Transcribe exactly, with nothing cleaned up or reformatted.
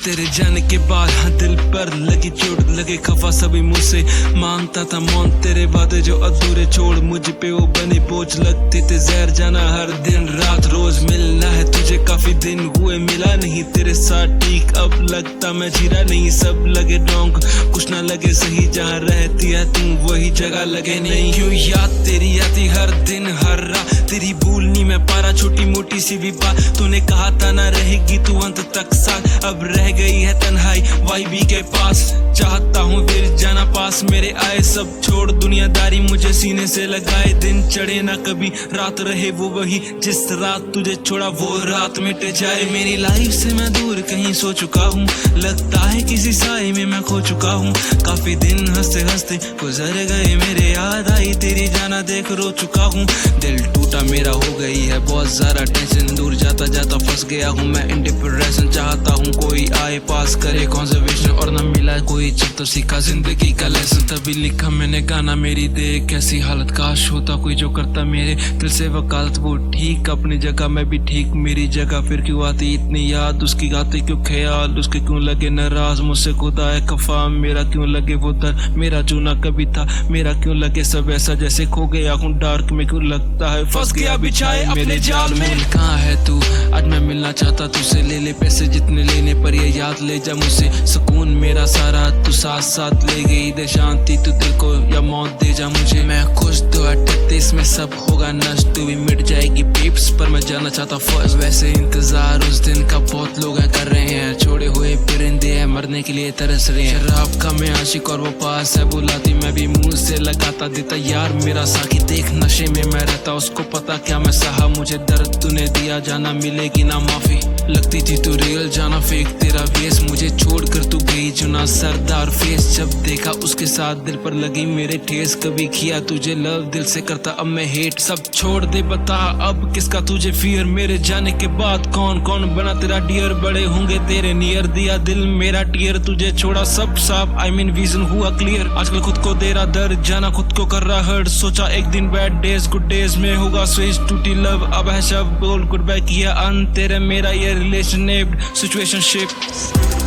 तेरे जाने के बाद हाँ दिल पर लगी चोट, लगे खफा सभी मुझसे मांगता था मौन, तेरे वादे जो अधूरे छोड़ मुझ पे वो बने बोझ लगते थे जहर। जाना हर दिन रात रोज मिलना है तुझे, काफी दिन हुए मिला नहीं तेरे साथ ठीक, अब लगता मैं जीरा नहीं। सब लगे रॉन्ग कुछ ना लगे सही, जहाँ रहती है तुम वही जगह लगे नहीं। क्यों याद तेरी आती हर दिन हर रात, तेरी भूलनी मैं पारा छोटी मोटी सी भी बात। तूने कहा था ना रहेगी तू अंत तक साथ, अब रह गई है तन्हाई वाईबी के पास। चाहता हूँ फिर जाना पास मेरे आए, सब छोड़ दुनियादारी मुझे सीने से लगाए। दिन चढ़े ना कभी रात रहे वो वही, जिस रात तुझे छोड़ा वो रात मिट जाए। मेरी लाइफ से मैं दूर कहीं सो चुका हूँ, लगता है किसी साए में मैं खो चुका हूँ। काफी दिन हंसते हंसते गुजर गए मेरे, याद आई तेरी जाना देख रो चुका हूँ। दिल टूटा मेरा हो गई है बहुत सारा टेंशन, दूर जाता जाता फंस गया हूँ मैं इन डिप्रेशन। चाहता हूँ कोई आए पास करे कंजर्वेशन, और न मिला कोई जब तो सीखा जिंदगी का लेसन। तभी लिखा मैंने गाना मेरी देख कैसी हालत, काश होता कोई जो करता मेरे दिल से वकालत। वो ठीक अपनी जगह मैं भी ठीक मेरी जगह, फिर क्यों आती इतनी याद उसकी, आते क्यों ख्याल उसके, क्यों लगे नाराज मुझसे खुदा है खफा मेरा, क्यों लगे वो दर्द मेरा जो ना कभी था मेरा, क्यों लगे सब ऐसा जैसे खो गया हूँ डार्क में, क्यों लगता है फंस गया बिछाए मेरे जाल में। कहाँ है तू आज मैं मिलना चाहता तुझसे, ले ले पैसे जितने लेने पर ये याद ले जा मुझसे। सुकून मेरा सारा तू साथ साथ ले गई, दे शांति तू दिल को या मौत दे जा मुझे। मैं खुश तो अट्ठाईस में सब होगा नष्ट, तू भी मिट जाएगी पेप्स पर मैं जाना चाहता फर्स्ट। वैसे इंतजार उस दिन का बहुत लोग हैं कर रहे हैं, छोड़े हुए परिंदे हैं मरने के लिए तरस रहे हैं। शराब का मैं आशिक और वो पास है बुलाती, मैं भी मुंह से लगाता देता यार मेरा साकी। देख नशे में मैं रहता उसको पता क्या मैं सहा, मुझे दर्द तूने दिया जाना मिलेगी ना माफी। लगती थी तू रियल जाना फेक तेरा वेस, मुझे छोड़कर तू गई जुना सरदार फेस। जब देखा उसके साथ दिल पर लगी मेरे ठेस, कभी किया तुझे लव दिल से करता अब मैं हेट। सब छोड़ दे बता अब किसका तुझे फियर, मेरे जाने के बाद कौन कौन बना तेरा डियर। बड़े होंगे तेरे नियर दिया दिल मेरा टीयर, तुझे छोड़ा सब साफ आई मीन विजन हुआ क्लियर। आजकल खुद को दे रहा दर्द जाना खुद को कर रहा हर्ट, सोचा एक दिन बैड डेज गुड डेज में होगा स्विच। टूटी लव अब है शब बोल गुड बाय किया अन, तेरे मेरा ये रिलेशनशिप सिचुएशनशिप।